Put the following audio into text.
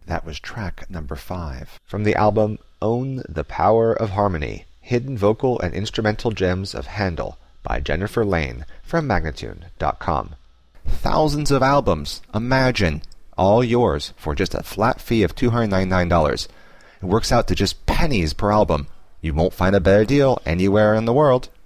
That was track number 5. From the album Own the Power of Harmony, Hidden Vocal and Instrumental Gems of Handel by Jennifer Lane from Magnatune.com. Thousands of albums, imagine, all yours for just a flat fee of $299. It works out to just pennies per album. You won't find a better deal anywhere in the world.